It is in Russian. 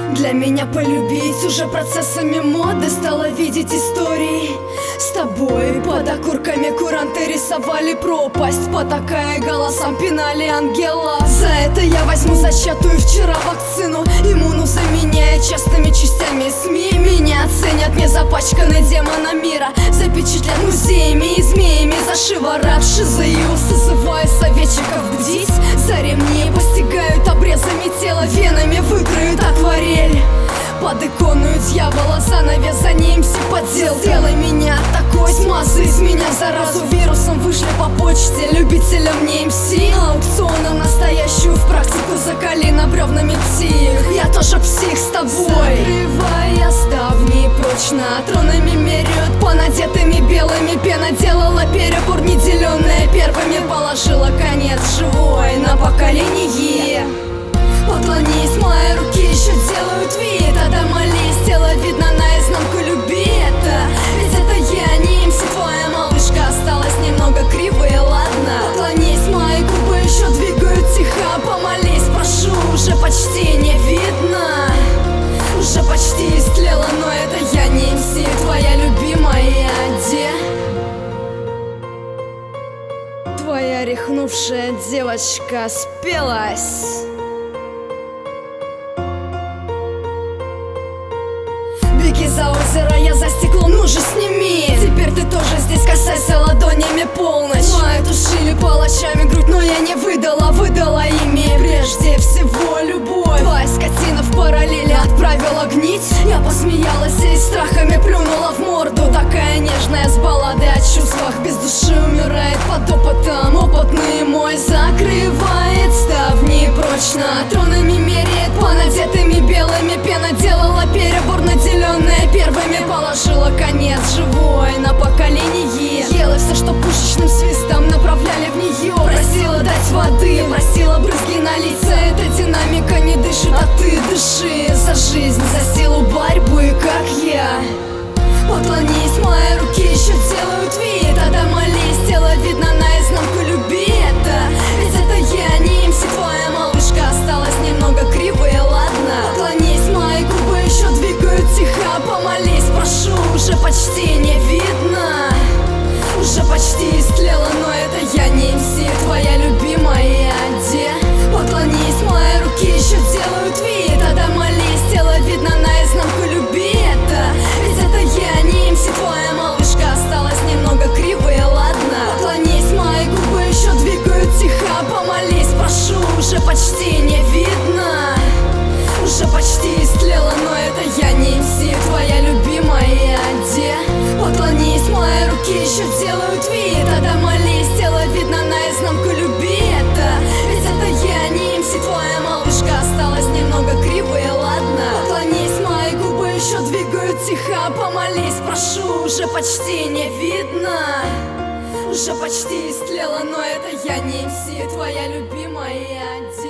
Для меня полюбить уже процессами моды стала видеть истории. С тобой под окурками куранты рисовали пропасть, потакая голосам пинали ангела. За это я возьму зачатую вчера вакцину, иммуну заменяя частыми частями СМИ. Меня оценят не запачканный демоном мира, запечатлят музеями и змеями за шиворот. Шизою созывая советчиков бдить, за ремни постигают обрезами тела, венами выкроют акварель. Под икону дьявола занавес, за ним все поддел. Сделай меня такой, смазай из меня заразу, вирусом вышли по почте любителям не МС. Аукционом настоящую в практику закали на бревнами псих. Я тоже псих с тобой. Закрывая ставни прочно, тронами меряют по надетыми белыми. Пена делала перебор, неделенная первыми положила конец живой на поколение. Поклонись, мои руки еще делают вид, а да молись, тело видно наизнанку, люби это. Ведь это я, не МС, твоя малышка осталась немного кривой, ладно. Поклонись, мои губы еще двигают тихо, помолись, прошу, уже почти не видно. Уже почти истлела, но это я, не МС, твоя любимая, где? Твоя рехнувшая девочка спелась. Беги за озеро, я за стеклом, ну же сними. Теперь ты тоже здесь, касайся ладонями полночь. Мою тушили палачами грудь, но я не выдала ими прежде всего любовь. Твоя скотина в параллели отправила гнить. Я посмеялась и страхами плюнула в морду. Такая нежная с балладой о чувствах, без души умирает под опытом. Опытный мой закрывает ставни прочно, тронами меряет по надетыми белыми. Пена делала перебор, наделенная первыми положила конец живой на поколение. Ела все, что пушечным свистом направляли в нее. Просила дать воды, просила брызги на лица. Эта динамика не дышит, а ты дыши. За жизнь, за силу борьбы, как я. Поклонись, мои руки еще делают вид, а да молись, тело видно наизнанку, люби это. Ведь это я, не МС, твоя малышка осталась немного кривой, ладно. Поклонись, мои губы еще двигают тихо, помолись, прошу, уже почти не видно. Уже почти истлела, но это я, не МС, твоя любимая, где? Поклонись, мои руки еще делают вид, а да молись, тело видно наизнанку, люби это. Ведь это я, не МС, твоя малышка осталась немного кривой, ладно. Поклонись, мои губы еще двигают тихо, помолись, прошу, уже почти не видно. Уже почти истлела, но это я, не МС, твоя любимая, где? Поклонись, мои руки еще делают вид, а да молись, тело видно наизнанку, люби это. Ведь это я, не МС, твоя малышка осталась немного кривой, ладно. Поклонись, мои губы еще двигают тихо, помолись, прошу, уже почти не видно. Уже почти истлела, но это я, не МС, твоя любимая, где?